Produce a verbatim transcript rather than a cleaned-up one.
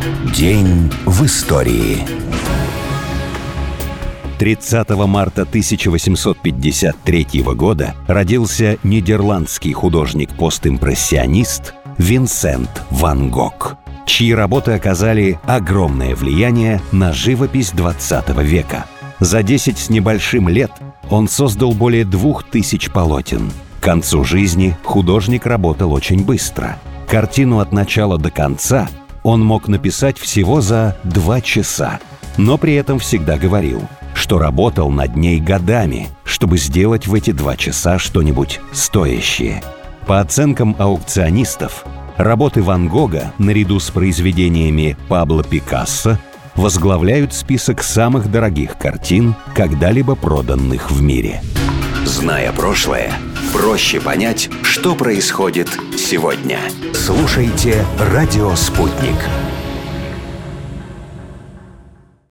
День в истории. тридцатого марта тысяча восемьсот пятьдесят третьего года родился нидерландский художник-постимпрессионист Винсент ван Гог, чьи работы оказали огромное влияние на живопись двадцатого века. За десять с небольшим лет он создал более двух тысяч полотен. К концу жизни художник работал очень быстро. Картину от начала до конца он мог написать всего за два часа, но при этом всегда говорил, что работал над ней годами, чтобы сделать в эти два часа что-нибудь стоящее. По оценкам аукционистов, работы Ван Гога, наряду с произведениями Пабло Пикассо, возглавляют список самых дорогих картин, когда-либо проданных в мире. Зная прошлое, проще понять, что происходит сегодня. Слушайте «Радио Спутник».